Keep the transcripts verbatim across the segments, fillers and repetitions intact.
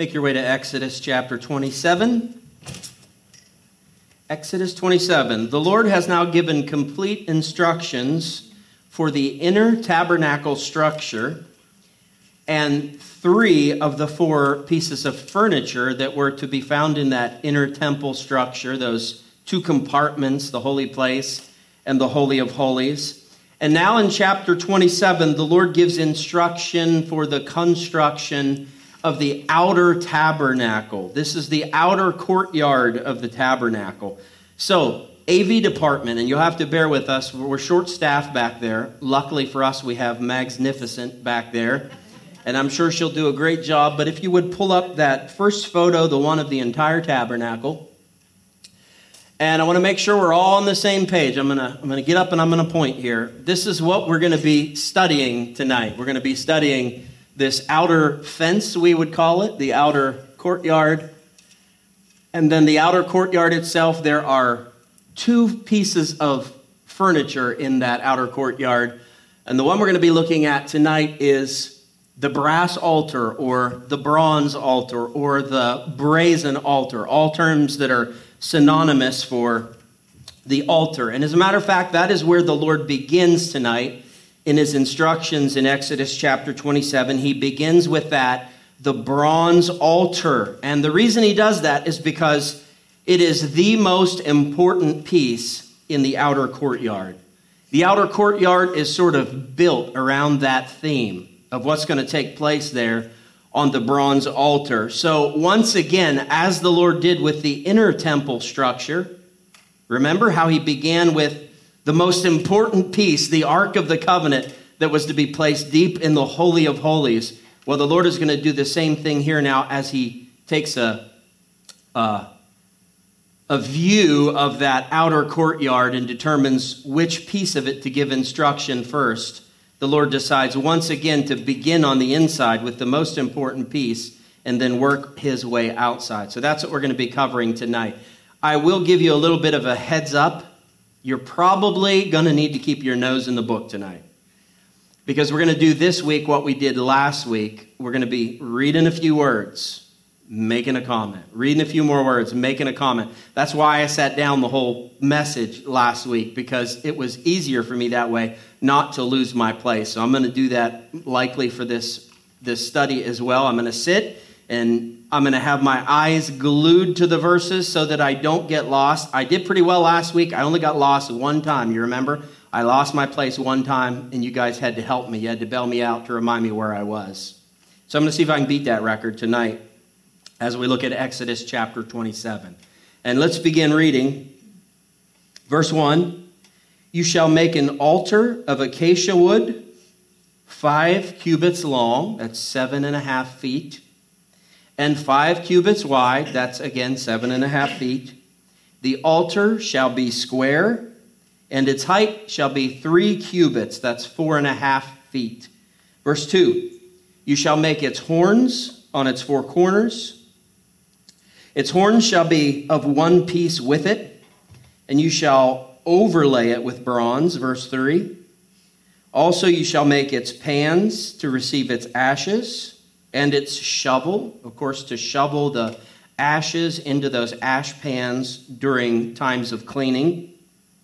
Make your way to Exodus chapter twenty-seven. Exodus twenty-seven. The Lord has now given complete instructions for the inner tabernacle structure and three of the four pieces of furniture that were to be found in that inner temple structure, those two compartments, the holy place and the Holy of Holies. And now in chapter twenty-seven, the Lord gives instruction for the construction of the outer tabernacle. This is the outer courtyard of the tabernacle. So, A V department, and you'll have to bear with us, we're short-staffed back there. Luckily for us, we have Magnificent back there, and I'm sure she'll do a great job. But if you would pull up that first photo, the one of the entire tabernacle, and I want to make sure we're all on the same page. I'm gonna I'm gonna get up and I'm gonna point here. This is what we're gonna be studying tonight. We're gonna be studying this outer fence, we would call it, the outer courtyard. And then the outer courtyard itself, there are two pieces of furniture in that outer courtyard. And the one we're going to be looking at tonight is the brass altar or the bronze altar or the brazen altar, all terms that are synonymous for the altar. And as a matter of fact, that is where the Lord begins tonight. In his instructions in Exodus chapter twenty-seven, he begins with that, the bronze altar. And the reason he does that is because it is the most important piece in the outer courtyard. The outer courtyard is sort of built around that theme of what's going to take place there on the bronze altar. So once again, as the Lord did with the inner temple structure, remember how he began with the most important piece, the Ark of the Covenant, that was to be placed deep in the Holy of Holies. Well, the Lord is going to do the same thing here now as he takes a, uh, a view of that outer courtyard and determines which piece of it to give instruction first. The Lord decides once again to begin on the inside with the most important piece and then work his way outside. So that's what we're going to be covering tonight. I will give you a little bit of a heads up. You're probably going to need to keep your nose in the book tonight, because we're going to do this week what we did last week. We're going to be reading a few words, making a comment, reading a few more words, making a comment. That's why I sat down the whole message last week, because it was easier for me that way not to lose my place. So I'm going to do that likely for this, this study as well. I'm going to sit and I'm going to have my eyes glued to the verses so that I don't get lost. I did pretty well last week. I only got lost one time. You remember? I lost my place one time, and you guys had to help me. You had to bail me out to remind me where I was. So I'm going to see if I can beat that record tonight as we look at Exodus chapter twenty-seven. And let's begin reading. Verse one, you shall make an altar of acacia wood, five cubits long, that's seven and a half feet, and five cubits wide, that's again seven and a half feet. The altar shall be square, and its height shall be three cubits, that's four and a half feet. Verse two, you shall make its horns on its four corners. Its horns shall be of one piece with it, and you shall overlay it with bronze. Verse three, also you shall make its pans to receive its ashes, and its shovel, of course, to shovel the ashes into those ash pans during times of cleaning.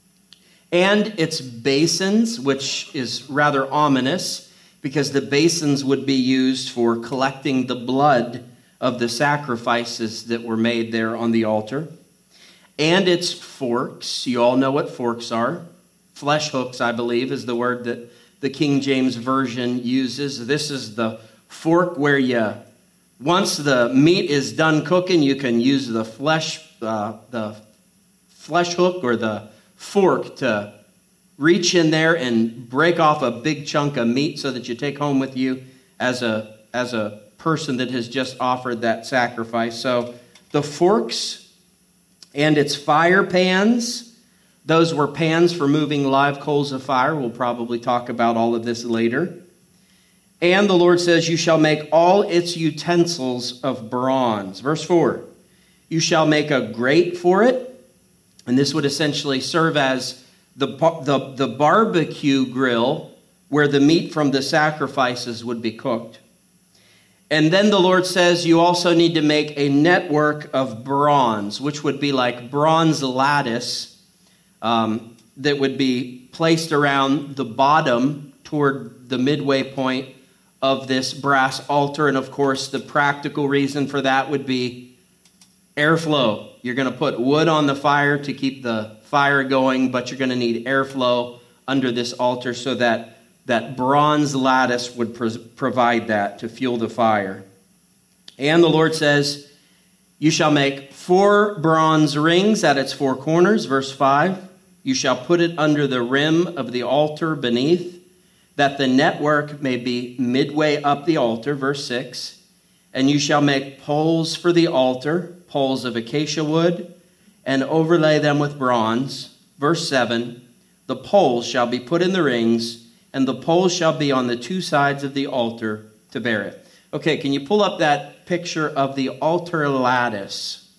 And its basins, which is rather ominous, because the basins would be used for collecting the blood of the sacrifices that were made there on the altar. And its forks, you all know what forks are. Flesh hooks, I believe, is the word that the King James Version uses. This is the fork where you, once the meat is done cooking, you can use the flesh, uh, the flesh hook or the fork to reach in there and break off a big chunk of meat so that you take home with you as a as a person that has just offered that sacrifice. So the forks and its fire pans, those were pans for moving live coals of fire. We'll probably talk about all of this later. And the Lord says, you shall make all its utensils of bronze. Verse four, you shall make a grate for it. And this would essentially serve as the, the, the barbecue grill where the meat from the sacrifices would be cooked. And then the Lord says you also need to make a network of bronze, which would be like bronze lattice um, that would be placed around the bottom toward the midway point of this brass altar. And of course, the practical reason for that would be airflow. You're going to put wood on the fire to keep the fire going, but you're going to need airflow under this altar so that that bronze lattice would pro- provide that to fuel the fire. And the Lord says, you shall make four bronze rings at its four corners, verse five. You shall put it under the rim of the altar beneath, that the network may be midway up the altar, verse six. And you shall make poles for the altar, poles of acacia wood, and overlay them with bronze. Verse seven, the poles shall be put in the rings, and the poles shall be on the two sides of the altar to bear it. Okay, can you pull up that picture of the altar lattice?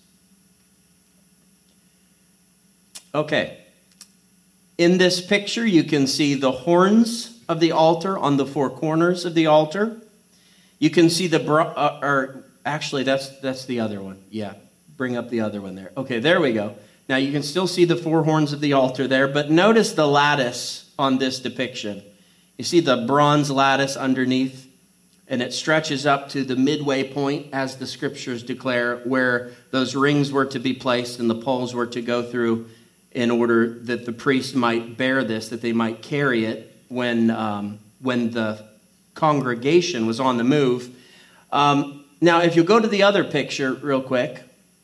Okay. In this picture, you can see the horns of the altar on the four corners of the altar. You can see the, bro- uh, or actually, that's that's the other one. Yeah, bring up the other one there. Okay, there we go. Now, you can still see the four horns of the altar there, but notice the lattice on this depiction. You see the bronze lattice underneath, and it stretches up to the midway point, as the scriptures declare, where those rings were to be placed and the poles were to go through in order that the priest might bear this, that they might carry it when, um, when the congregation was on the move. Um, now, if you go to the other picture real quick,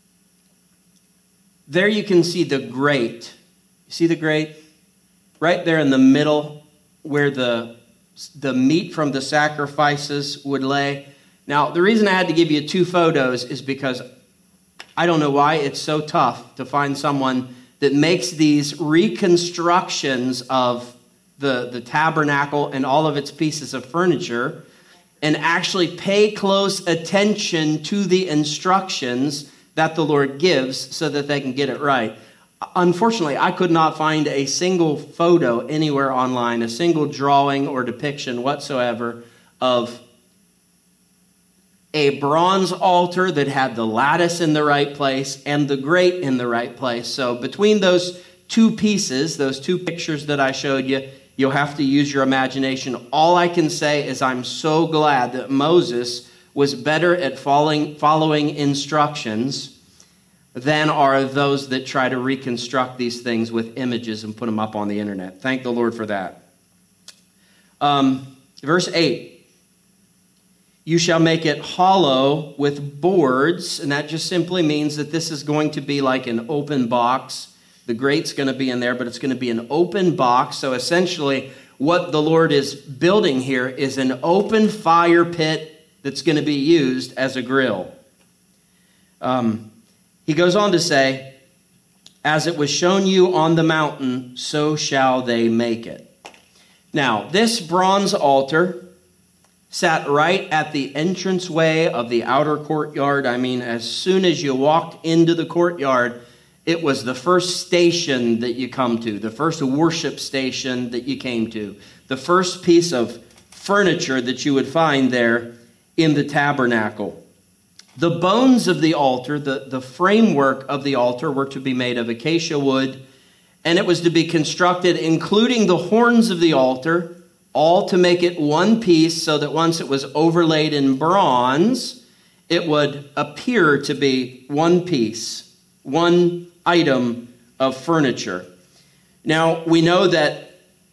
there you can see the grate. You see the grate? Right there in the middle, where the the meat from the sacrifices would lay. Now, the reason I had to give you two photos is because I don't know why it's so tough to find someone that makes these reconstructions of the, the tabernacle and all of its pieces of furniture and actually pay close attention to the instructions that the Lord gives so that they can get it right. Unfortunately, I could not find a single photo anywhere online, a single drawing or depiction whatsoever of a bronze altar that had the lattice in the right place and the grate in the right place. So between those two pieces, those two pictures that I showed you, you'll have to use your imagination. All I can say is I'm so glad that Moses was better at following, following instructions than are those that try to reconstruct these things with images and put them up on the internet. Thank the Lord for that. Um, verse eight, you shall make it hollow with boards, and that just simply means that this is going to be like an open box. The grate's going to be in there, but it's going to be an open box. So essentially, what the Lord is building here is an open fire pit that's going to be used as a grill. Um, He goes on to say, as it was shown you on the mountain, so shall they make it. Now, this bronze altar sat right at the entranceway of the outer courtyard. I mean, as soon as you walked into the courtyard, it was the first station that you come to, the first worship station that you came to, the first piece of furniture that you would find there in the tabernacle. The bones of the altar, the, the framework of the altar, were to be made of acacia wood, and it was to be constructed, including the horns of the altar, all to make it one piece, so that once it was overlaid in bronze, it would appear to be one piece, one item of furniture. Now, we know that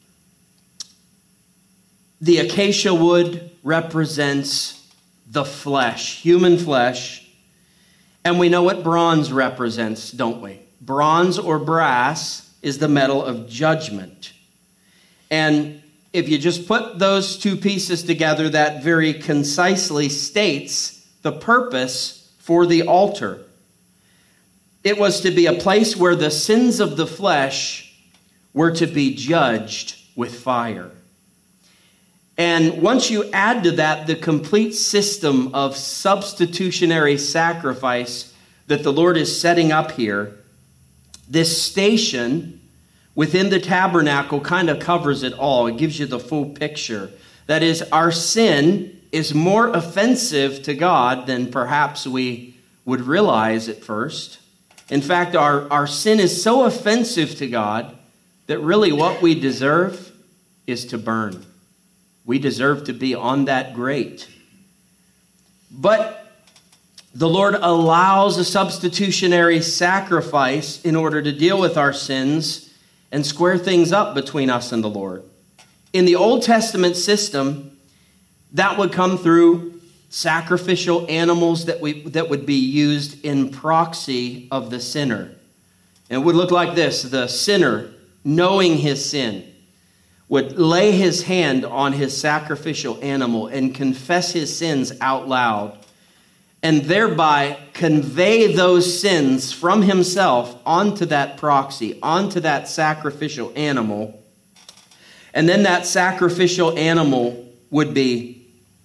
the acacia wood represents the flesh, human flesh. And we know what bronze represents, don't we? Bronze or brass is the metal of judgment. And if you just put those two pieces together, that very concisely states the purpose for the altar. It was to be a place where the sins of the flesh were to be judged with fire. And once you add to that the complete system of substitutionary sacrifice that the Lord is setting up here, this station within the tabernacle kind of covers it all. It gives you the full picture. That is, our sin is more offensive to God than perhaps we would realize at first. In fact, our, our sin is so offensive to God that really what we deserve is to burn. We deserve to be on that grate. But the Lord allows a substitutionary sacrifice in order to deal with our sins and square things up between us and the Lord. In the Old Testament system, that would come through sacrificial animals that we that would be used in proxy of the sinner. And it would look like this. The sinner, knowing his sin, would lay his hand on his sacrificial animal and confess his sins out loud, and thereby convey those sins from himself onto that proxy, onto that sacrificial animal. And then that sacrificial animal would be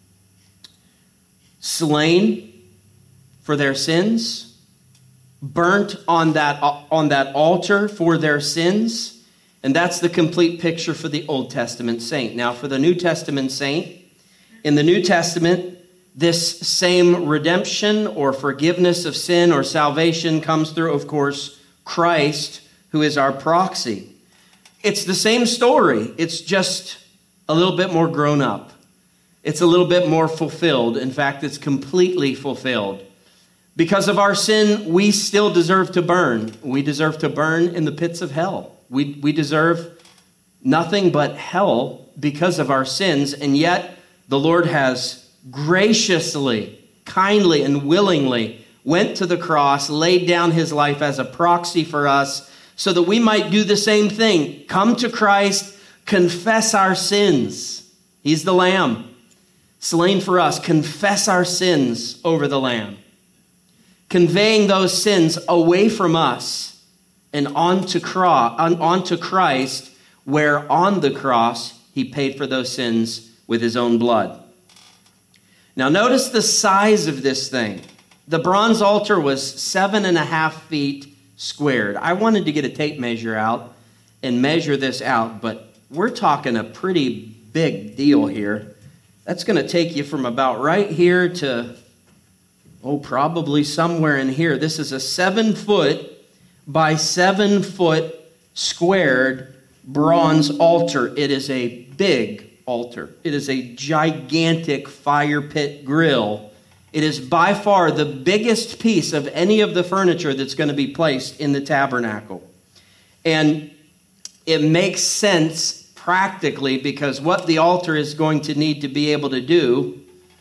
slain for their sins, burnt on that, on that altar for their sins. And that's the complete picture for the Old Testament saint. Now, for the New Testament saint, in the New Testament, this same redemption or forgiveness of sin or salvation comes through, of course, Christ, who is our proxy. It's the same story. It's just a little bit more grown up. It's a little bit more fulfilled. In fact, it's completely fulfilled. Because of our sin, we still deserve to burn. We deserve to burn in the pits of hell. We, we deserve nothing but hell because of our sins. And yet, the Lord has graciously, kindly, and willingly went to the cross, laid down his life as a proxy for us so that we might do the same thing. Come to Christ, confess our sins. He's the Lamb, slain for us. Confess our sins over the Lamb, conveying those sins away from us and onto, cro- on, onto Christ, where on the cross he paid for those sins with his own blood. Now notice the size of this thing. The bronze altar was seven and a half feet squared. I wanted to get a tape measure out and measure this out, but we're talking a pretty big deal here. That's going to take you from about right here to, oh, probably somewhere in here. This is a seven foot by seven foot squared bronze altar. It is a big altar. It is a gigantic fire pit grill. It is by far the biggest piece of any of the furniture that's going to be placed in the tabernacle. And it makes sense practically because what the altar is going to need to be able to do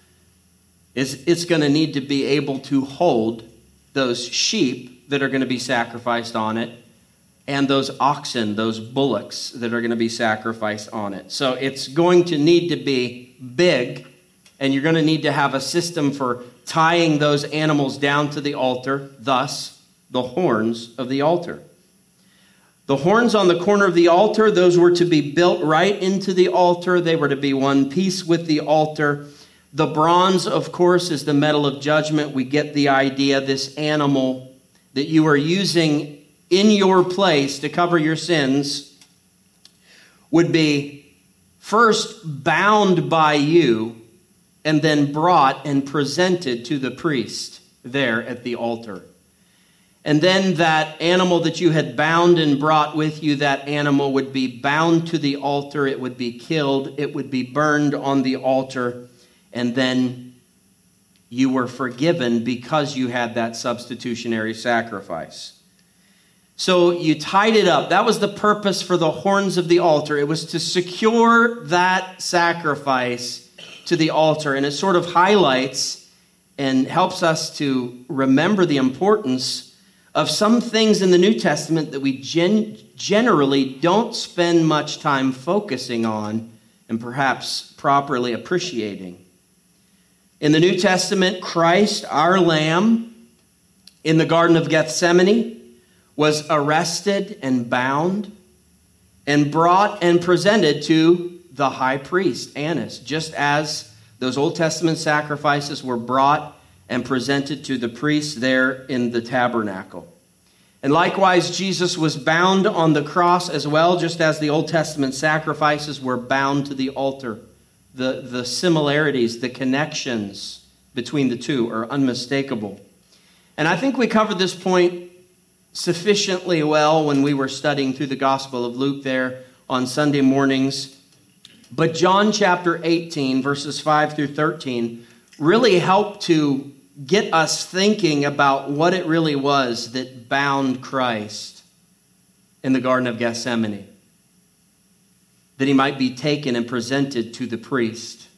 is it's going to need to be able to hold those sheep that are going to be sacrificed on it, and those oxen, those bullocks that are going to be sacrificed on it. So it's going to need to be big, and you're going to need to have a system for tying those animals down to the altar, thus the horns of the altar. The horns on the corner of the altar, those were to be built right into the altar. They were to be one piece with the altar. The bronze, of course, is the metal of judgment. We get the idea. This animal that you are using in your place to cover your sins would be first bound by you and then brought and presented to the priest there at the altar. And then that animal that you had bound and brought with you, that animal would be bound to the altar. It would be killed. It would be burned on the altar. And then you were forgiven because you had that substitutionary sacrifice. So you tied it up. That was the purpose for the horns of the altar. It was to secure that sacrifice to the altar. And it sort of highlights and helps us to remember the importance of some things in the New Testament that we gen- generally don't spend much time focusing on and perhaps properly appreciating. In the New Testament, Christ, our Lamb, in the Garden of Gethsemane, was arrested and bound and brought and presented to the high priest, Annas, just as those Old Testament sacrifices were brought and presented to the priest there in the tabernacle. And likewise, Jesus was bound on the cross as well, just as the Old Testament sacrifices were bound to the altar The, the similarities, the connections between the two are unmistakable. And I think we covered this point sufficiently well when we were studying through the Gospel of Luke there on Sunday mornings. But John chapter eighteen, verses five through thirteen, really helped to get us thinking about what it really was that bound Christ in the Garden of Gethsemane, that he might be taken and presented to the priest.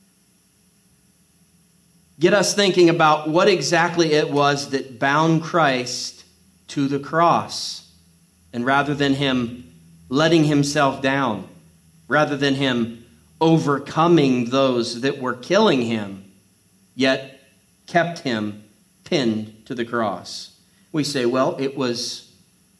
Get us thinking about what exactly it was that bound Christ to the cross. And rather than him letting himself down, rather than him overcoming those that were killing him, yet kept him pinned to the cross. We say, well, it was,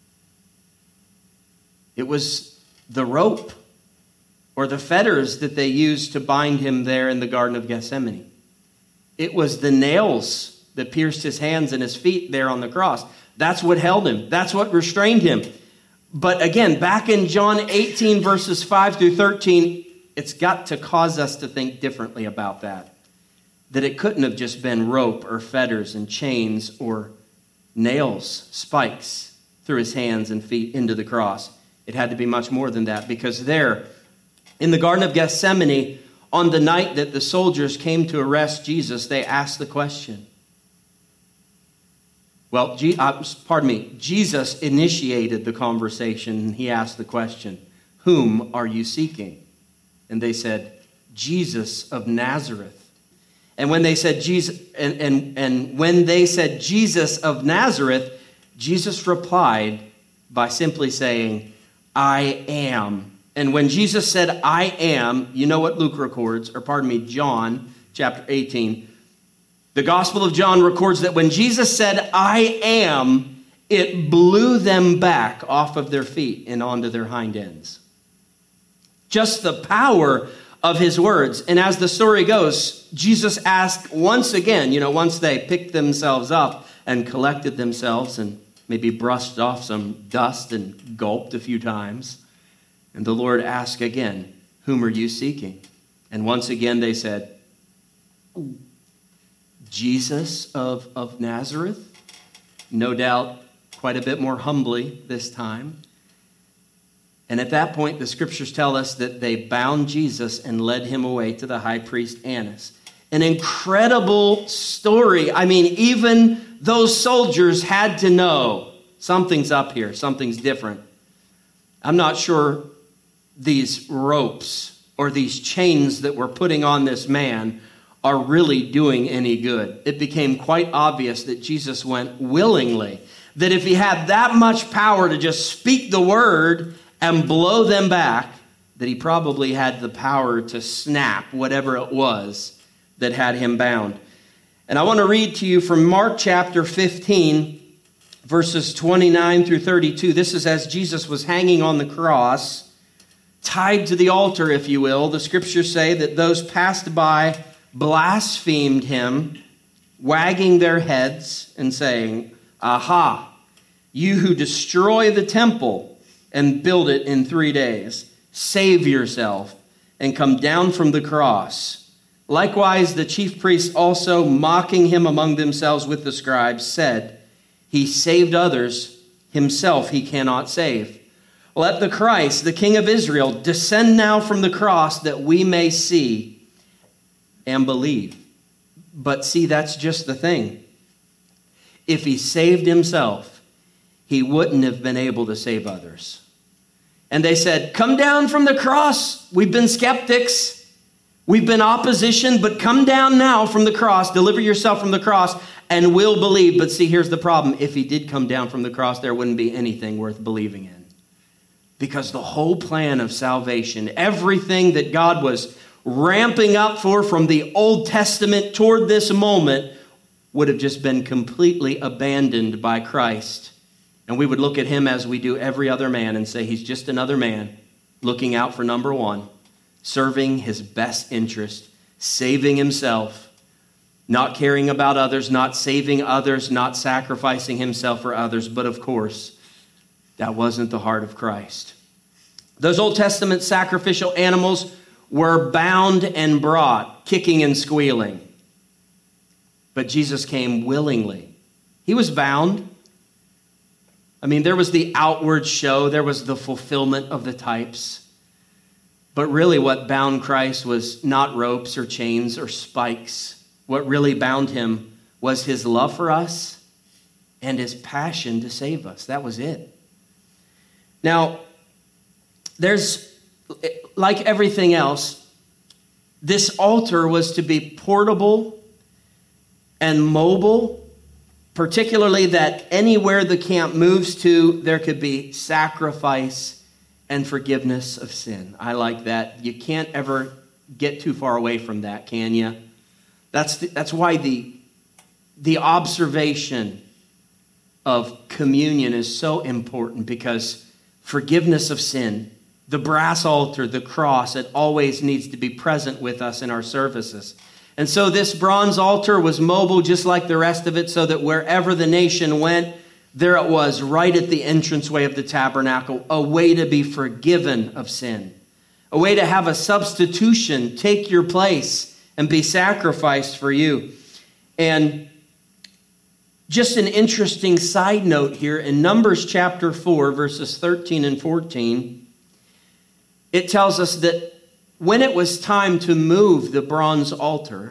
it was the rope or the fetters that they used to bind him there in the Garden of Gethsemane. It was the nails that pierced his hands and his feet there on the cross. That's what held him. That's what restrained him. But again, back in John eighteen, verses five through thirteen, it's got to cause us to think differently about that. That it couldn't have just been rope or fetters and chains or nails, spikes through his hands and feet into the cross. It had to be much more than that, because there in the Garden of Gethsemane, on the night that the soldiers came to arrest Jesus, they asked the question. Well, G- uh, pardon me, Jesus initiated the conversation, and he asked the question, "Whom are you seeking?" And they said, "Jesus of Nazareth." And when they said Jesus, and, and, and when they said Jesus of Nazareth, Jesus replied by simply saying, "I am." And when Jesus said, "I am," you know what Luke records, or pardon me, John chapter eighteen. The Gospel of John records that when Jesus said, "I am," it blew them back off of their feet and onto their hind ends. Just the power of his words. And as the story goes, Jesus asked once again, you know, once they picked themselves up and collected themselves and maybe brushed off some dust and gulped a few times. And the Lord asked again, "Whom are you seeking?" And once again they said, "Jesus of, of Nazareth." No doubt quite a bit more humbly this time. And at that point, the scriptures tell us that they bound Jesus and led him away to the high priest Annas. An incredible story. I mean, even those soldiers had to know something's up here, something's different. I'm not sure these ropes or these chains that we're putting on this man are really doing any good. It became quite obvious that Jesus went willingly, that if he had that much power to just speak the word and blow them back, that he probably had the power to snap whatever it was that had him bound. And I want to read to you from Mark chapter fifteen, verses twenty-nine through thirty-two. This is as Jesus was hanging on the cross, tied to the altar, if you will. The scriptures say that those passed by blasphemed him, wagging their heads and saying, "Aha, you who destroy the temple and build it in three days, save yourself and come down from the cross." Likewise, the chief priests also, mocking him among themselves with the scribes, said, "He saved others, himself he cannot save. Let the Christ, the King of Israel, descend now from the cross that we may see and believe." But see, that's just the thing. If he saved himself, he wouldn't have been able to save others. And they said, "Come down from the cross. We've been skeptics. We've been opposition, but come down now from the cross. Deliver yourself from the cross and we'll believe." But see, here's the problem. If he did come down from the cross, there wouldn't be anything worth believing in. Because the whole plan of salvation, everything that God was ramping up for from the Old Testament toward this moment, would have just been completely abandoned by Christ. And we would look at him as we do every other man and say he's just another man looking out for number one, serving his best interest, saving himself, not caring about others, not saving others, not sacrificing himself for others. But of course, that wasn't the heart of Christ. Those Old Testament sacrificial animals were bound and brought, kicking and squealing. But Jesus came willingly. He was bound. I mean, there was the outward show. There was the fulfillment of the types. But really what bound Christ was not ropes or chains or spikes. What really bound him was his love for us and his passion to save us. That was it. Now, there's, like everything else, this altar was to be portable and mobile, particularly that anywhere the camp moves to, there could be sacrifice and forgiveness of sin. I like that. You can't ever get too far away from that, can you? That's the, that's why the, the observation of communion is so important, because forgiveness of sin, the brass altar, the cross, it always needs to be present with us in our services. And so this bronze altar was mobile just like the rest of it, so that wherever the nation went, there it was, right at the entranceway of the tabernacle, a way to be forgiven of sin, a way to have a substitution take your place and be sacrificed for you. And just an interesting side note here, in Numbers chapter four, verses thirteen and fourteen, it tells us that when it was time to move the bronze altar,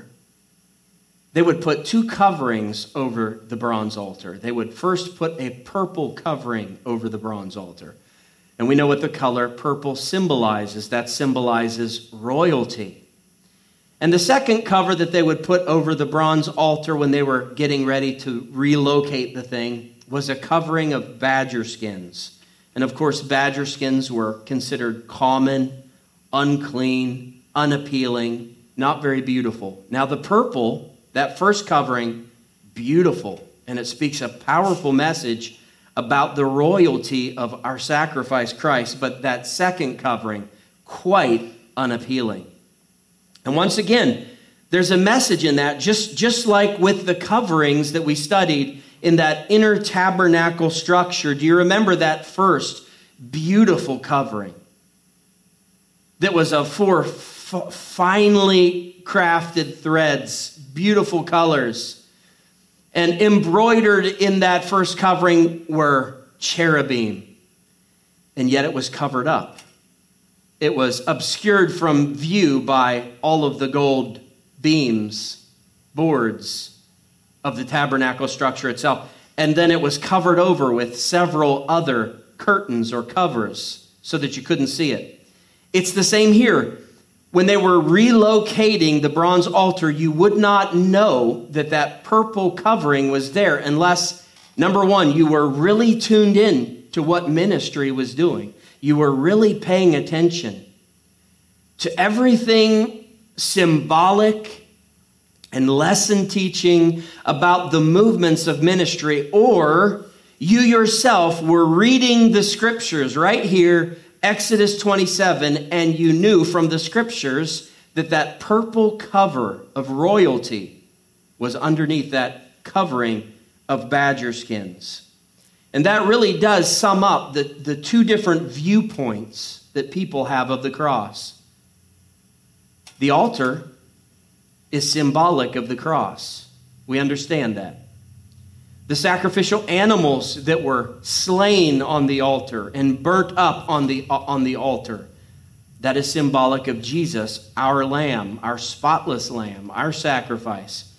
they would put two coverings over the bronze altar. They would first put a purple covering over the bronze altar. And we know what the color purple symbolizes. That symbolizes royalty. And the second cover that they would put over the bronze altar when they were getting ready to relocate the thing was a covering of badger skins. And of course, badger skins were considered common, unclean, unappealing, not very beautiful. Now the purple, that first covering, beautiful. And it speaks a powerful message about the royalty of our sacrifice, Christ. But that second covering, quite unappealing. And once again, there's a message in that, just, just like with the coverings that we studied in that inner tabernacle structure. Do you remember that first beautiful covering that was of four f- finely crafted threads, beautiful colors, and embroidered in that first covering were cherubim, and yet it was covered up. It was obscured from view by all of the gold beams, boards of the tabernacle structure itself. And then it was covered over with several other curtains or covers so that you couldn't see it. It's the same here. When they were relocating the bronze altar, you would not know that that purple covering was there unless, number one, you were really tuned in to what ministry was doing. You were really paying attention to everything symbolic and lesson teaching about the movements of ministry, or you yourself were reading the scriptures right here, Exodus twenty-seven, and you knew from the scriptures that that purple cover of royalty was underneath that covering of badger skins. And that really does sum up the, the two different viewpoints that people have of the cross. The altar is symbolic of the cross. We understand that. The sacrificial animals that were slain on the altar and burnt up on the, on the altar, that is symbolic of Jesus, our lamb, our spotless lamb, our sacrifice.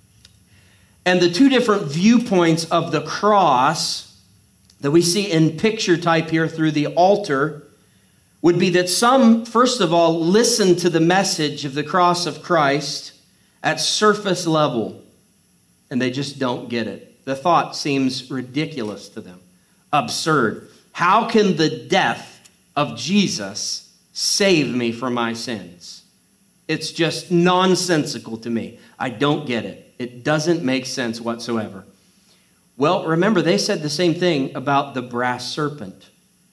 And the two different viewpoints of the cross that we see in picture type here through the altar would be that some, first of all, listen to the message of the cross of Christ at surface level, and they just don't get it. The thought seems ridiculous to them, absurd. How can the death of Jesus save me from my sins? It's just nonsensical to me. I don't get it. It doesn't make sense whatsoever. Well, remember, they said the same thing about the brass serpent.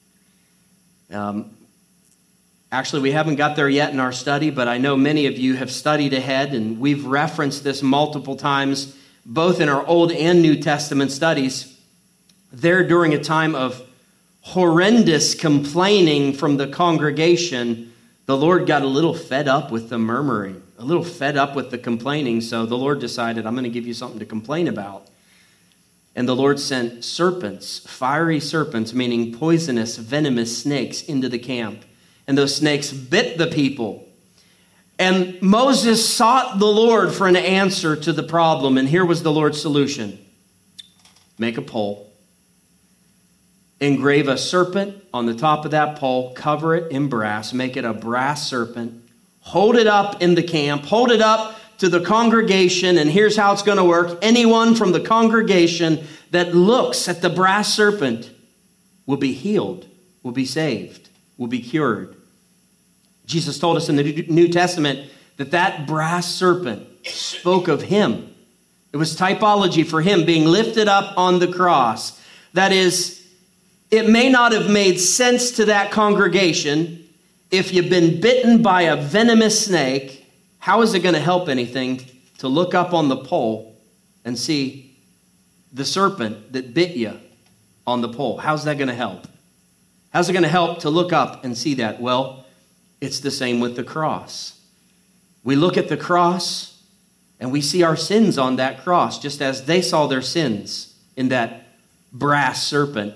Um, actually, we haven't got there yet in our study, but I know many of you have studied ahead, and we've referenced this multiple times, both in our Old and New Testament studies. There, during a time of horrendous complaining from the congregation, the Lord got a little fed up with the murmuring, a little fed up with the complaining, so the Lord decided, I'm going to give you something to complain about. And the Lord sent serpents, fiery serpents, meaning poisonous, venomous snakes, into the camp. And those snakes bit the people. And Moses sought the Lord for an answer to the problem. And here was the Lord's solution. Make a pole. Engrave a serpent on the top of that pole. Cover it in brass. Make it a brass serpent. Hold it up in the camp. Hold it up to the congregation. And here's how it's going to work. Anyone from the congregation that looks at the brass serpent will be healed, will be saved, will be cured. Jesus told us in the New Testament that that brass serpent spoke of him. It was typology for him being lifted up on the cross. That is, it may not have made sense to that congregation if you've been bitten by a venomous snake. How is it going to help anything to look up on the pole and see the serpent that bit you on the pole? How's that going to help? How's it going to help to look up and see that? Well, it's the same with the cross. We look at the cross and we see our sins on that cross, just as they saw their sins in that brass serpent.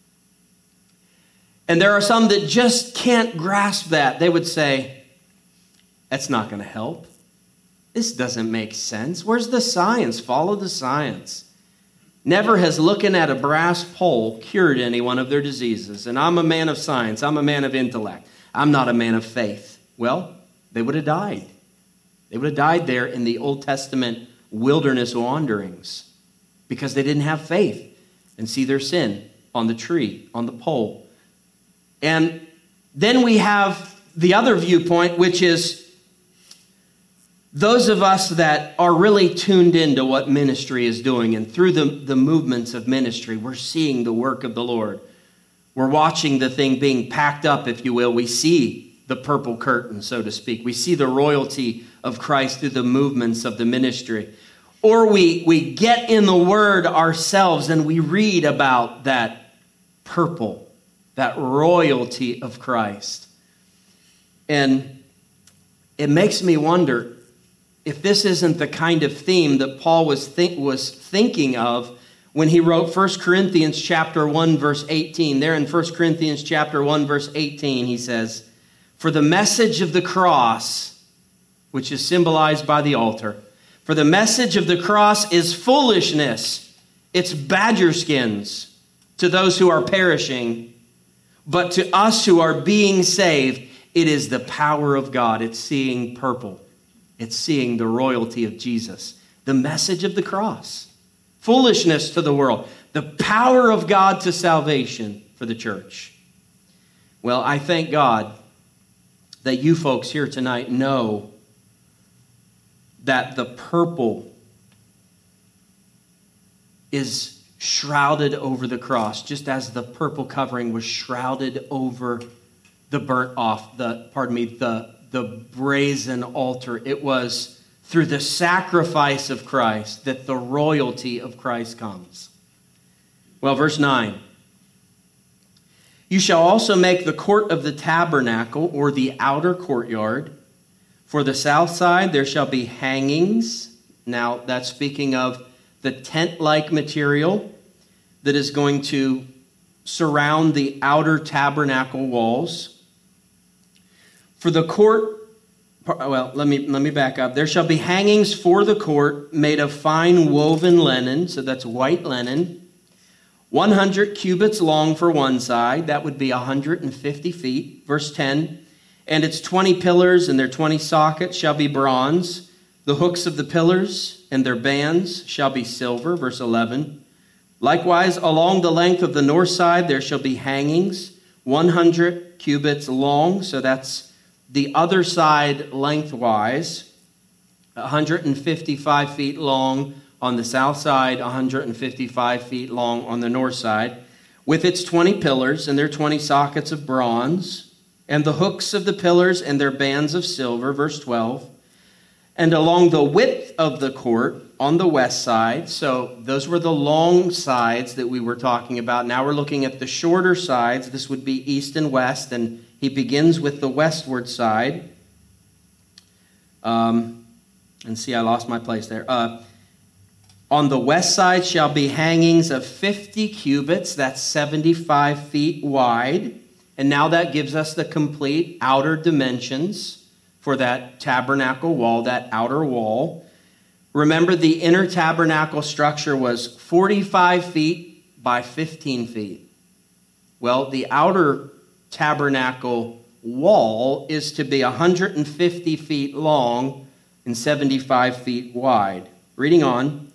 And there are some that just can't grasp that. They would say, that's not going to help. This doesn't make sense. Where's the science? Follow the science. Never has looking at a brass pole cured anyone of their diseases. And I'm a man of science. I'm a man of intellect. I'm not a man of faith. Well, they would have died. They would have died there in the Old Testament wilderness wanderings because they didn't have faith and see their sin on the tree, on the pole. And then we have the other viewpoint, which is those of us that are really tuned into what ministry is doing. And through the, the movements of ministry, we're seeing the work of the Lord. We're watching the thing being packed up, if you will. We see the purple curtain, so to speak. We see the royalty of Christ through the movements of the ministry. Or we, we get in the Word ourselves and we read about that purple, that royalty of Christ. And it makes me wonder if this isn't the kind of theme that Paul was think, was thinking of when he wrote First Corinthians chapter one, verse eighteen. There in First Corinthians chapter one, verse eighteen, he says, for the message of the cross, which is symbolized by the altar, for the message of the cross is foolishness. It's badger skins to those who are perishing. But to us who are being saved, it is the power of God. It's seeing purple. It's seeing the royalty of Jesus. The message of the cross. Foolishness to the world. The power of God to salvation for the church. Well, I thank God that you folks here tonight know that the purple is shrouded over the cross, just as the purple covering was shrouded over the burnt off, the, pardon me, the, the brazen altar. It was through the sacrifice of Christ that the royalty of Christ comes. Well, verse nine. You shall also make the court of the tabernacle, or the outer courtyard. For the south side there shall be hangings. Now, that's speaking of the tent-like material that is going to surround the outer tabernacle walls. For the court, well, let me let me back up. There shall be hangings for the court made of fine woven linen, so that's white linen, one hundred cubits long for one side. That would be one hundred fifty feet. Verse ten, and its twenty pillars and their twenty sockets shall be bronze. The hooks of the pillars and their bands shall be silver. Verse eleven. Likewise, along the length of the north side, there shall be hangings, one hundred cubits long. So that's the other side lengthwise, one hundred fifty-five feet long on the south side, one hundred fifty-five feet long on the north side, with its twenty pillars and their twenty sockets of bronze, and the hooks of the pillars and their bands of silver. Verse twelve. And along the width of the court on the west side, so those were the long sides that we were talking about. Now we're looking at the shorter sides. This would be east and west, and he begins with the westward side. Um, and see, I lost my place there. Uh, on the west side shall be hangings of fifty cubits, that's seventy-five feet wide. And now that gives us the complete outer dimensions for that tabernacle wall, that outer wall. Remember, the inner tabernacle structure was forty-five feet by fifteen feet. Well, the outer tabernacle wall is to be one hundred fifty feet long and seventy-five feet wide. Reading on.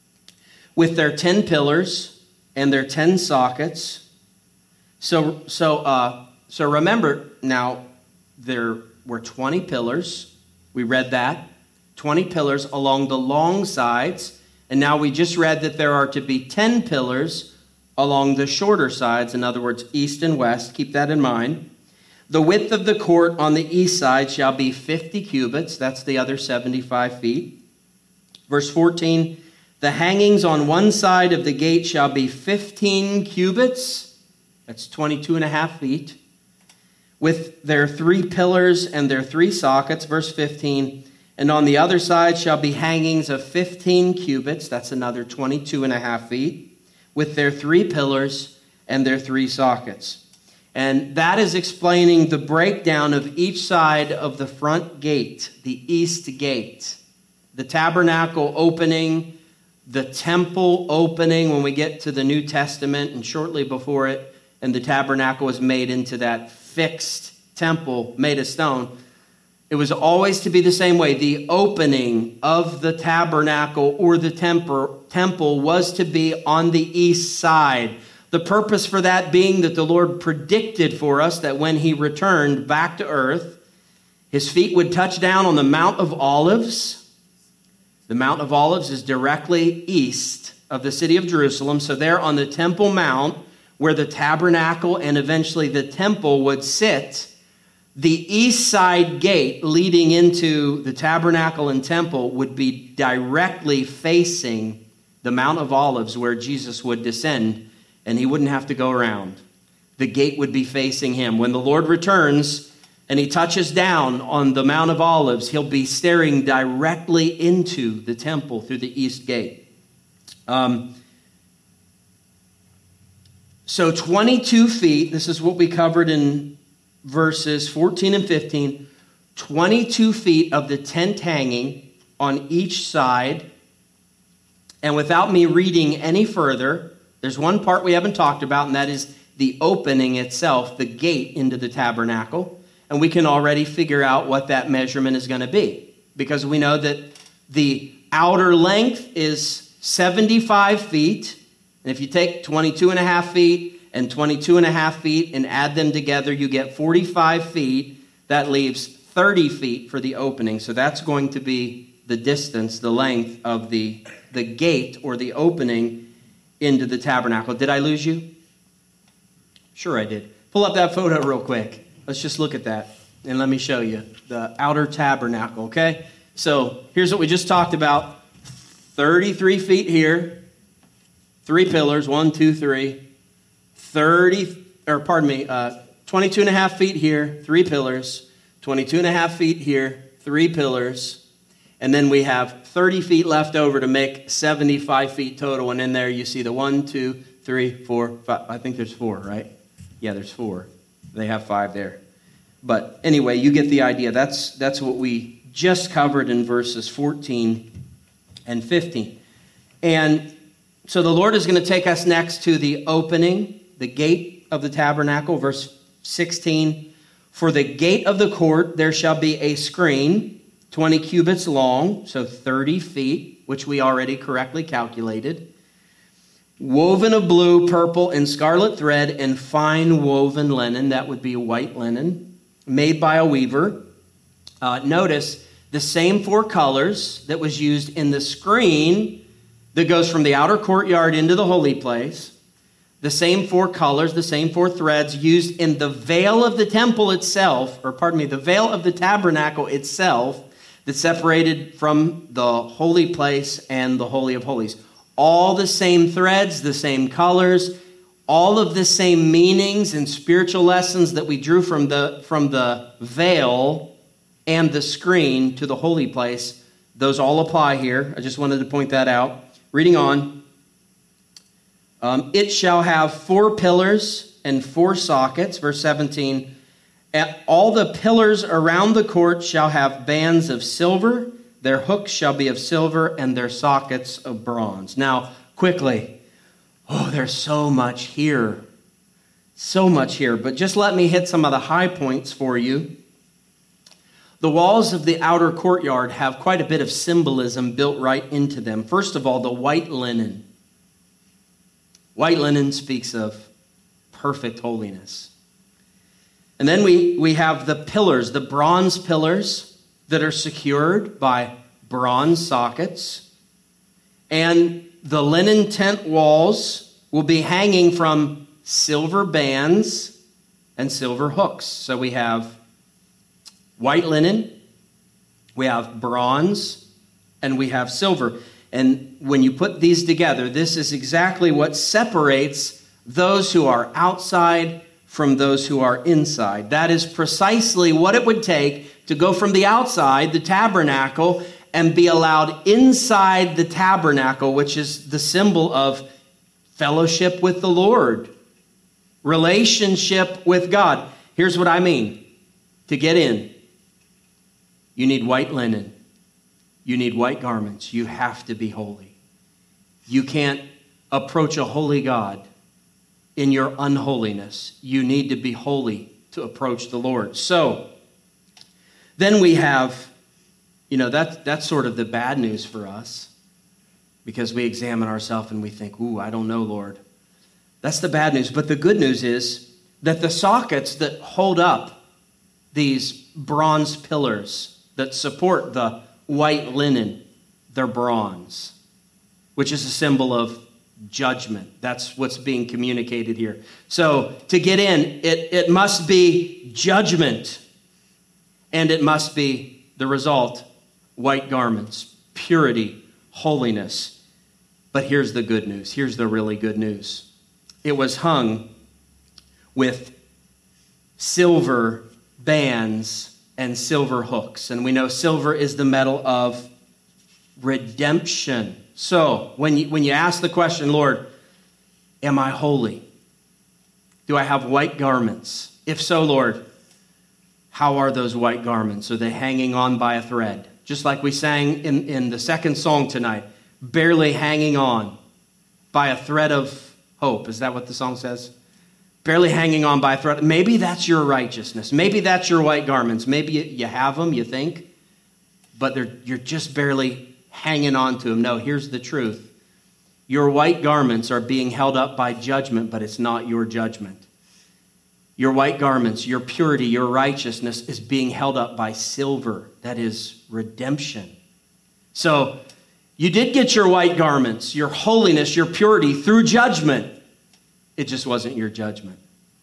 With their ten pillars and their ten sockets. So, so, uh, so remember now, there were twenty pillars. We read that. twenty pillars along the long sides. And now we just read that there are to be ten pillars along the shorter sides. In other words, east and west. Keep that in mind. The width of the court on the east side shall be fifty cubits. That's the other seventy-five feet. Verse fourteen, the hangings on one side of the gate shall be fifteen cubits. That's twenty-two and a half feet. With their three pillars and their three sockets. Verse fifteen, and on the other side shall be hangings of fifteen cubits. That's another twenty-two and a half feet. With their three pillars and their three sockets. And that is explaining the breakdown of each side of the front gate, the east gate. The tabernacle opening, the temple opening when we get to the New Testament and shortly before it, and the tabernacle was made into that fixed temple made of stone. It was always to be the same way. The opening of the tabernacle or the temple, temple was to be on the east side. The purpose for that being that the Lord predicted for us that when he returned back to earth, his feet would touch down on the Mount of Olives. The Mount of Olives is directly east of the city of Jerusalem. So there on the Temple Mount, where the tabernacle and eventually the temple would sit, the east side gate leading into the tabernacle and temple would be directly facing the Mount of Olives where Jesus would descend, and he wouldn't have to go around. The gate would be facing him. When the Lord returns and he touches down on the Mount of Olives, he'll be staring directly into the temple through the east gate. Um, so twenty-two feet, this is what we covered in verses fourteen and fifteen, twenty-two feet of the tent hanging on each side. And without me reading any further, there's one part we haven't talked about, and that is the opening itself, the gate into the tabernacle. And we can already figure out what that measurement is going to be, because we know that the outer length is seventy-five feet. And if you take twenty-two and a half feet and twenty-two and a half feet and add them together, you get forty-five feet. That leaves thirty feet for the opening. So that's going to be the distance, the length of the, the gate or the opening into the tabernacle. Did I lose you? Sure I did. Pull up that photo real quick. Let's just look at that, and let me show you the outer tabernacle, okay? So here's what we just talked about. thirty-three feet here, three pillars, one, two, three. thirty, or pardon me, uh, twenty-two and a half feet here, three pillars. twenty-two and a half feet here, three pillars. And then we have thirty feet left over to make seventy-five feet total. And in there you see the one, two, three, four, five. I think there's four, right? Yeah, there's four. They have five there. But anyway, you get the idea. That's that's what we just covered in verses fourteen and fifteen. And so the Lord is going to take us next to the opening, the gate of the tabernacle, verse sixteen. For the gate of the court there shall be a screen, twenty cubits long, so thirty feet, which we already correctly calculated. Woven of blue, purple, and scarlet thread, and fine woven linen. That would be white linen, made by a weaver. Uh, notice the same four colors that was used in the screen that goes from the outer courtyard into the holy place. The same four colors, the same four threads used in the veil of the temple itself, or pardon me, the veil of the tabernacle itself that separated from the holy place and the Holy of Holies. All the same threads, the same colors, all of the same meanings and spiritual lessons that we drew from the, from the veil and the screen to the holy place, those all apply here. I just wanted to point that out. Reading on. Um, it shall have four pillars and four sockets. Verse seventeen. All the pillars around the court shall have bands of silver. Their hooks shall be of silver and their sockets of bronze. Now, quickly. Oh, there's so much here. So much here. But just let me hit some of the high points for you. The walls of the outer courtyard have quite a bit of symbolism built right into them. First of all, the white linen. White linen speaks of perfect holiness. And then we, we have the pillars, the bronze pillars that are secured by bronze sockets. And the linen tent walls will be hanging from silver bands and silver hooks. So we have white linen, we have bronze, and we have silver. And when you put these together, this is exactly what separates those who are outside from those who are inside. That is precisely what it would take to go from the outside, the tabernacle, and be allowed inside the tabernacle, which is the symbol of fellowship with the Lord, relationship with God. Here's what I mean. To get in, you need white linen. You need white garments. You have to be holy. You can't approach a holy God in your unholiness. You need to be holy to approach the Lord. So, then we have, you know, that, that's sort of the bad news for us, because we examine ourselves and we think, ooh, I don't know, Lord. That's the bad news. But the good news is that the sockets that hold up these bronze pillars that support the white linen, they're bronze, which is a symbol of judgment. That's what's being communicated here. So to get in, it, it must be judgment, and it must be the result, white garments, purity, holiness. But here's the good news. Here's the really good news. It was hung with silver bands and silver hooks. And we know silver is the metal of redemption. So when you, when you ask the question, Lord, am I holy? Do I have white garments? If so, Lord, how are those white garments? Are they hanging on by a thread? Just like we sang in, in the second song tonight, barely hanging on by a thread of hope. Is that what the song says? Barely hanging on by a thread. Maybe that's your righteousness. Maybe that's your white garments. Maybe you have them, you think, but they're, you're just barely hanging on to them. No, here's the truth. Your white garments are being held up by judgment, but it's not your judgment. Your white garments, your purity, your righteousness is being held up by silver. That is redemption. So you did get your white garments, your holiness, your purity through judgment. It just wasn't your judgment.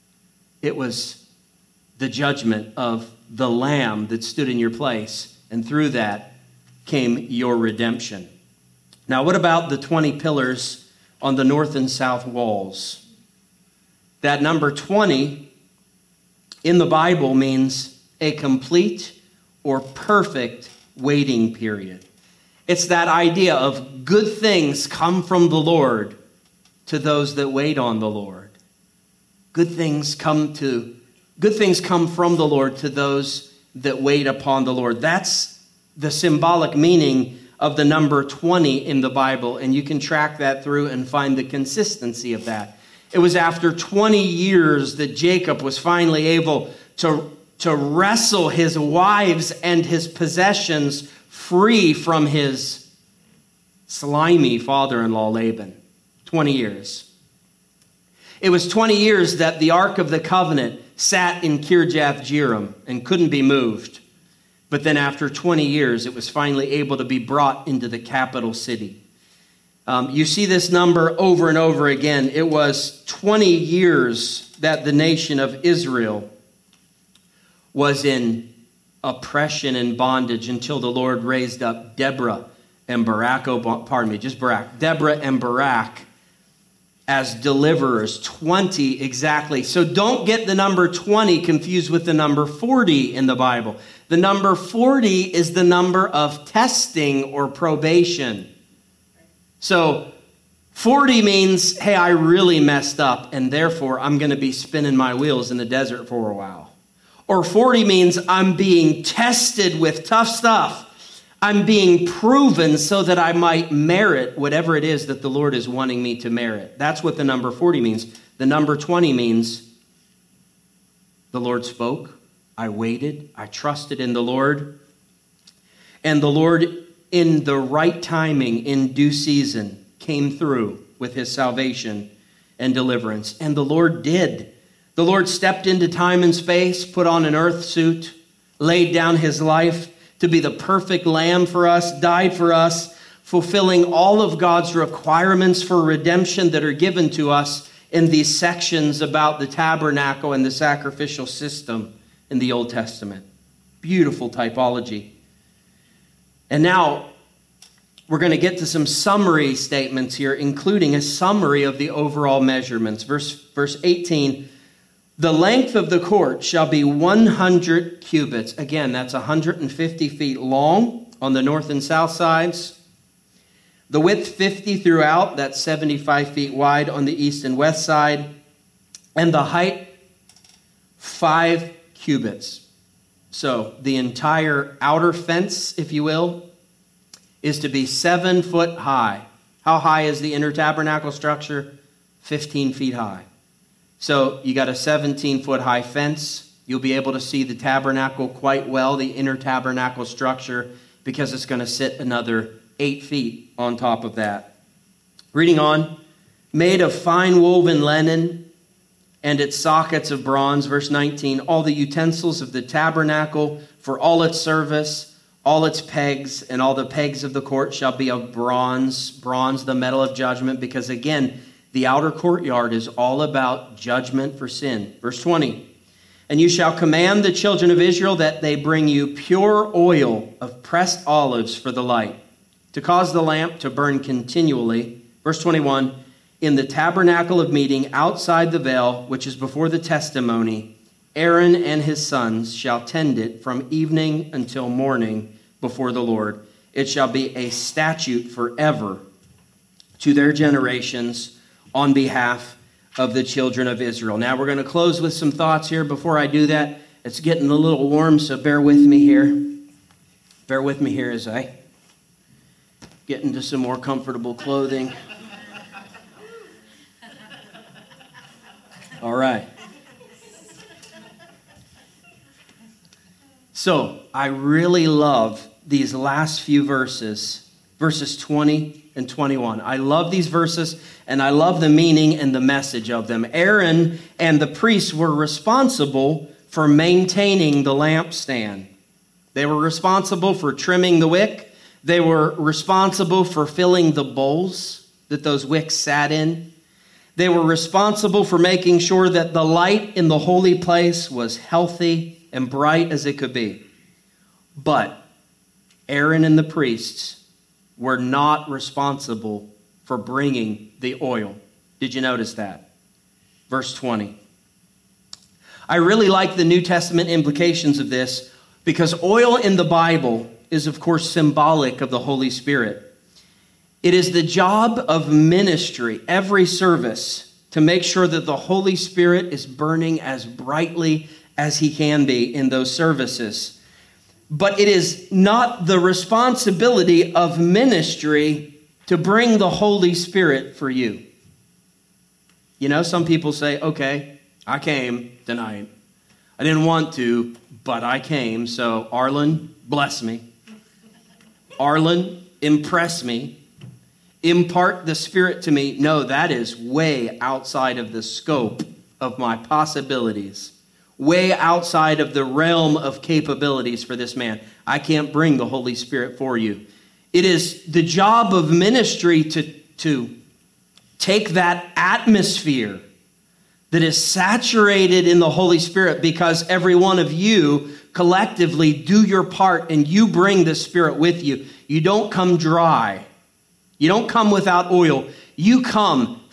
It was the judgment of the Lamb that stood in your place, and through that came your redemption. Now, what about the twenty pillars on the north and south walls? That number twenty in the Bible means a complete or perfect waiting period. It's that idea of good things come from the Lord to those that wait on the Lord. Good things come to good things come from the Lord to those that wait upon the Lord. That's the symbolic meaning of the number twenty in the Bible, and you can track that through and find the consistency of that. It was after twenty years that Jacob was finally able to, to wrestle his wives and his possessions free from his slimy father-in-law Laban. twenty years. It was twenty years that the Ark of the Covenant sat in Kirjath Jearim and couldn't be moved. But then after twenty years, it was finally able to be brought into the capital city. Um, you see this number over and over again. It was twenty years that the nation of Israel was in oppression and bondage until the Lord raised up Deborah and Barak, oh, pardon me, just Barak, Deborah and Barak as deliverers, twenty exactly. So don't get the number twenty confused with the number forty in the Bible. The number forty is the number of testing or probation. So forty means, hey, I really messed up, and therefore I'm going to be spinning my wheels in the desert for a while. Or forty means I'm being tested with tough stuff. I'm being proven so that I might merit whatever it is that the Lord is wanting me to merit. That's what the number forty means. The number twenty means the Lord spoke, I waited, I trusted in the Lord, and the Lord, in the right timing, in due season, came through with his salvation and deliverance. And the Lord did. The Lord stepped into time and space, put on an earth suit, laid down his life to be the perfect lamb for us, died for us, fulfilling all of God's requirements for redemption that are given to us in these sections about the tabernacle and the sacrificial system in the Old Testament. Beautiful typology. And now we're going to get to some summary statements here, including a summary of the overall measurements. Verse, verse eighteen, the length of the court shall be one hundred cubits. Again, that's one hundred fifty feet long on the north and south sides. The width fifty throughout, that's seventy-five feet wide on the east and west side. And the height, five cubits. So the entire outer fence, if you will, is to be seven foot high. How high is the inner tabernacle structure? fifteen feet high. So you got a seventeen foot high fence. You'll be able to see the tabernacle quite well, the inner tabernacle structure, because it's going to sit another eight feet on top of that. Reading on, made of fine woven linen and its sockets of bronze. Verse nineteen, all the utensils of the tabernacle for all its service, all its pegs, and all the pegs of the court shall be of bronze, bronze, the metal of judgment, because again, the outer courtyard is all about judgment for sin. Verse twenty, and you shall command the children of Israel that they bring you pure oil of pressed olives for the light, to cause the lamp to burn continually. Verse twenty-one, in the tabernacle of meeting outside the veil, which is before the testimony, Aaron and his sons shall tend it from evening until morning before the Lord. It shall be a statute forever to their generations on behalf of the children of Israel. Now we're going to close with some thoughts here. Before I do that, it's getting a little warm, so bear with me here. Bear with me here as I get into some more comfortable clothing. All right. So I really love these last few verses, verses twenty and twenty-one. I love these verses, and I love the meaning and the message of them. Aaron and the priests were responsible for maintaining the lampstand. They were responsible for trimming the wick. They were responsible for filling the bowls that those wicks sat in. They were responsible for making sure that the light in the holy place was healthy and bright as it could be. But Aaron and the priests were not responsible for bringing the oil. Did you notice that? Verse twenty. I really like the New Testament implications of this, because oil in the Bible is, of course, symbolic of the Holy Spirit. It is the job of ministry, every service, to make sure that the Holy Spirit is burning as brightly as he can be in those services. But it is not the responsibility of ministry to bring the Holy Spirit for you. You know, some people say, okay, I came tonight. I didn't want to, but I came. So Arlen, bless me. Arlen, impress me. Impart the Spirit to me. No, that is way outside of the scope of my possibilities. Way outside of the realm of capabilities for this man. I can't bring the Holy Spirit for you. It is the job of ministry to, to take that atmosphere that is saturated in the Holy Spirit, because every one of you collectively do your part and you bring the Spirit with you. You don't come dry. You don't come without oil. You come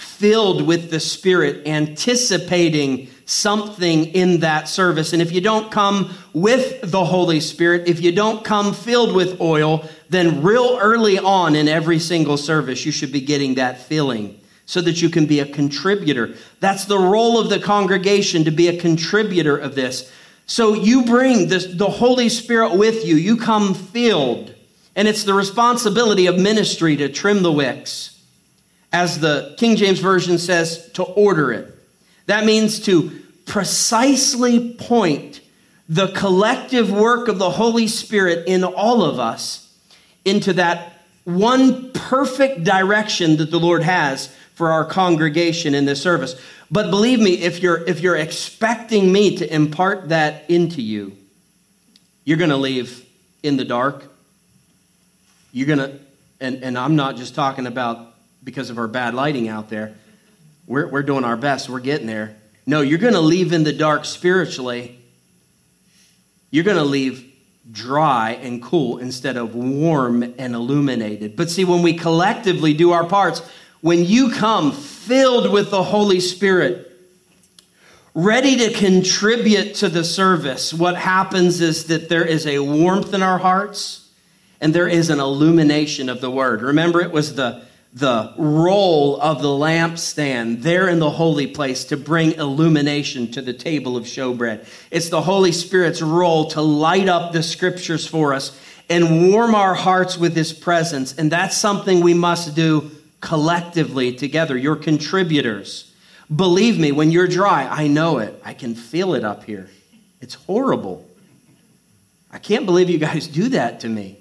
filled with the Spirit, anticipating something in that service. And if you don't come with the Holy Spirit, if you don't come filled with oil, then real early on in every single service, you should be getting that filling so that you can be a contributor. That's the role of the congregation, to be a contributor of this. So you bring this, the Holy Spirit with you. You come filled. And it's the responsibility of ministry to trim the wicks. As the King James Version says, to order it. That means to precisely point the collective work of the Holy Spirit in all of us into that one perfect direction that the Lord has for our congregation in this service. But believe me, if you're if you're expecting me to impart that into you, you're going to leave in the dark. You're going to, and, and I'm not just talking about because of our bad lighting out there. We're, we're doing our best. We're getting there. No, you're going to leave in the dark spiritually. You're going to leave dry and cool instead of warm and illuminated. But see, when we collectively do our parts, when you come filled with the Holy Spirit, ready to contribute to the service, what happens is that there is a warmth in our hearts and there is an illumination of the word. Remember, it was the the role of the lampstand there in the holy place to bring illumination to the table of showbread. It's the Holy Spirit's role to light up the scriptures for us and warm our hearts with his presence. And that's something we must do collectively together. You're contributors. Believe me, when you're dry, I know it. I can feel it up here. It's horrible. I can't believe you guys do that to me.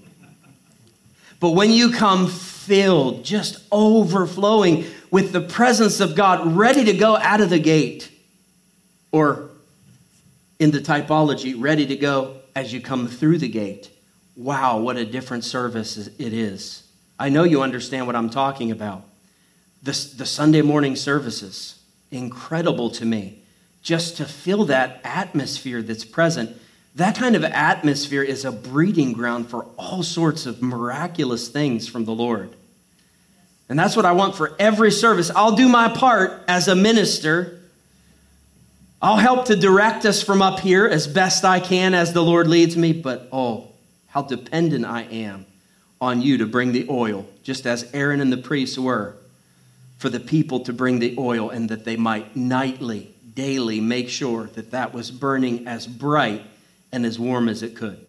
But when you come filled, just overflowing with the presence of God, ready to go out of the gate, or in the typology, ready to go as you come through the gate. Wow, what a different service it is. I know you understand what I'm talking about. The, the Sunday morning services, incredible to me. Just to feel that atmosphere that's present. That kind of atmosphere is a breeding ground for all sorts of miraculous things from the Lord. And that's what I want for every service. I'll do my part as a minister. I'll help to direct us from up here as best I can as the Lord leads me. But oh, how dependent I am on you to bring the oil, just as Aaron and the priests were, for the people to bring the oil, and that they might nightly, daily make sure that that was burning as bright and as warm as it could.